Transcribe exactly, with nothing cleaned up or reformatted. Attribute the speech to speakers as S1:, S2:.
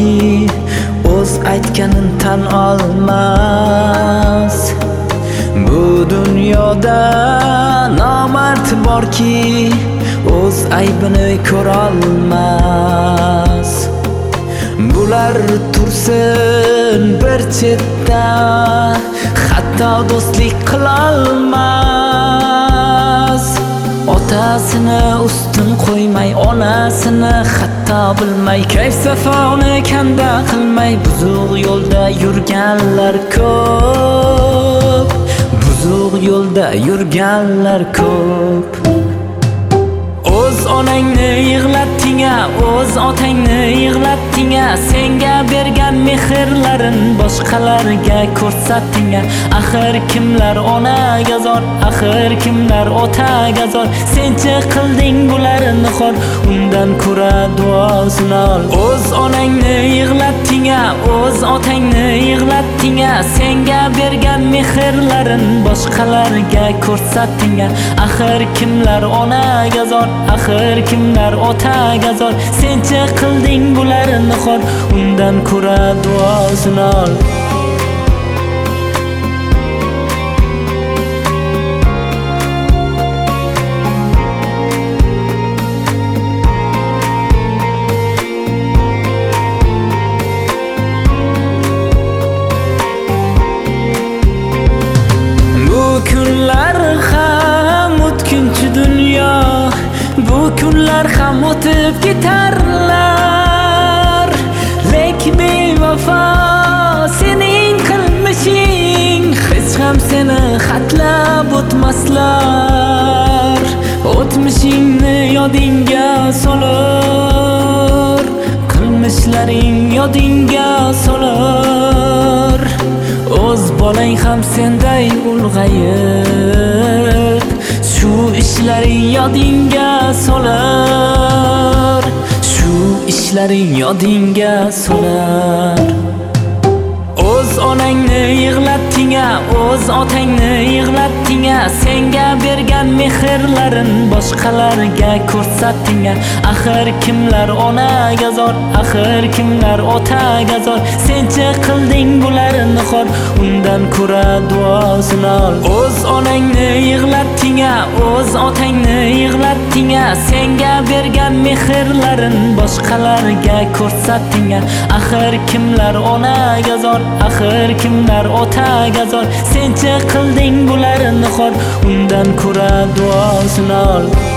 S1: borki o'z aytganin tan olmas. Bu dunyoda nomard borki o'z aybini ko'rolmas. Bular tursin bir chetda, hatto do'stlik qilolmas. Otasini ustun qo'ymay, onasini hatto bilmay, kayf safoni kanda qilmay buzuq yo'lda yurganlar ko'p. Buzuq yo'lda yurganlar ko'p. O'z onangni yig'latdinga, o'z otangni yig'latdinga, senga bergan mehrlarin boshqalarga ko'rsatdinga. Axir kimlar onaga zor, axir kimlar otaga zor, senchi qilding bularni xor, undan ko'ra duosini ol. O'z onangni yig'latdinga, o'z otangni yig'latdinga, senga bergan mehrlarin boshqalarga ko'rsatdinga. Axir kimlar onaga zor, axir kimlar otaga zor, senchi qilding bularni xor, undan ko'ra duosini ol. Bu kunlar ham o'tkinchi dunyo, bu kunlar ham o'tib ketarlar. Lek bevafo sening qilmishing, hech ham seni xatlab o'tmaslar. O'tmishingni yodingga solar, qilmishlaring yodingga solar. O'z bolang ham senday ulg'ayib, shu ishlaring yodingga solar, shu ishlaring yodingga solar. O'z onangni yig'latdinga, o'z otangni yig'latdinga, senga bergan mehrlarin boshqalarga ko'rsatdinga. Axir kimlar onaga zor, axir kimlar otaga zor, senchi qilding bularni xor, undan ko'ra duosini ol. O'z onangni yig'latdinga, o'z otangni yig'latdinga, senga bergan mehrlarin boshqalarga ko'rsatdinga. Axir kimlar onaga zor, axir kimlar otaga zor, senchi qilding bularni xor, undan ko'ra duosini ol.